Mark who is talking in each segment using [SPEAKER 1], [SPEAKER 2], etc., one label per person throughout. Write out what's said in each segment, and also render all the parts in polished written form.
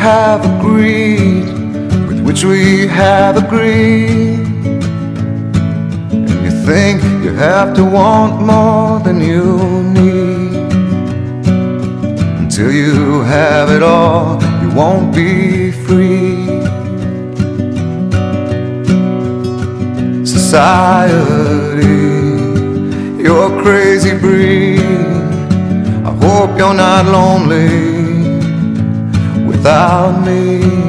[SPEAKER 1] have agreed, with which we have agreed. And you think you have to want more than you need. Until you have it all, you won't be free. Society, you're a crazy breed. I hope you're not lonely without me.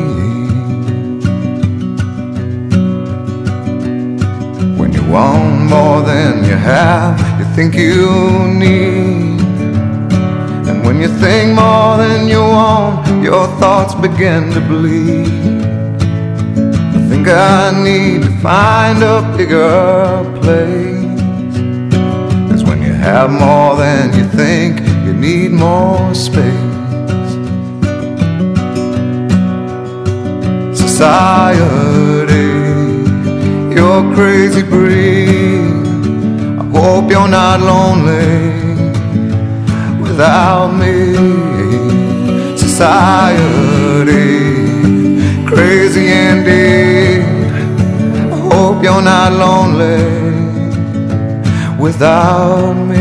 [SPEAKER 1] When you want more than you have, you think you need. And when you think more than you want, your thoughts begin to bleed. I think I need to find a bigger place. 'Cause when you have more than you think, you need more space. Society, you're a crazy breed. I hope you're not lonely without me. Society, crazy indeed. I hope you're not lonely without me.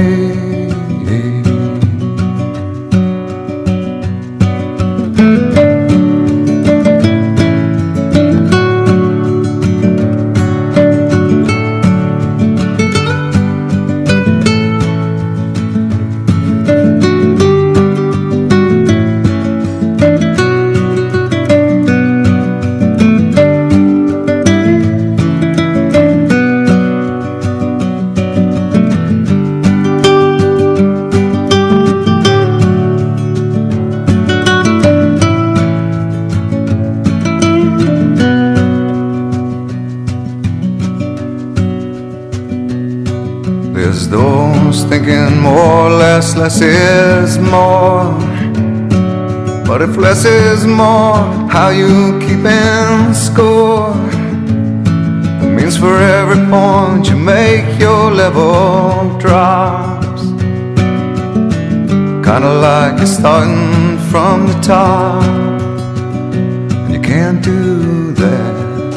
[SPEAKER 1] There's those thinking more or less is more. But if less is more, how you keeping score? It means for every point you make, your level drops. Kinda like you're starting from the top, and you can't do that.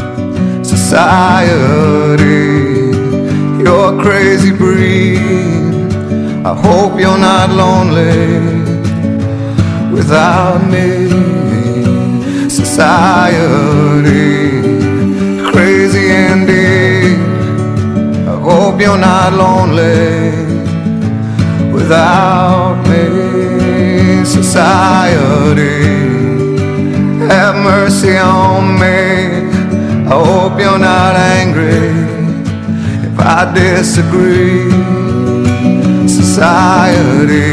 [SPEAKER 1] Society, you're a crazy breed. I hope you're not lonely without me. Society, crazy indeed. I hope you're not lonely without me. Society, have mercy on me. I hope you're not angry I disagree. Society,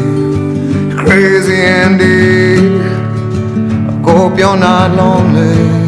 [SPEAKER 1] crazy indeed. I hope you're not lonely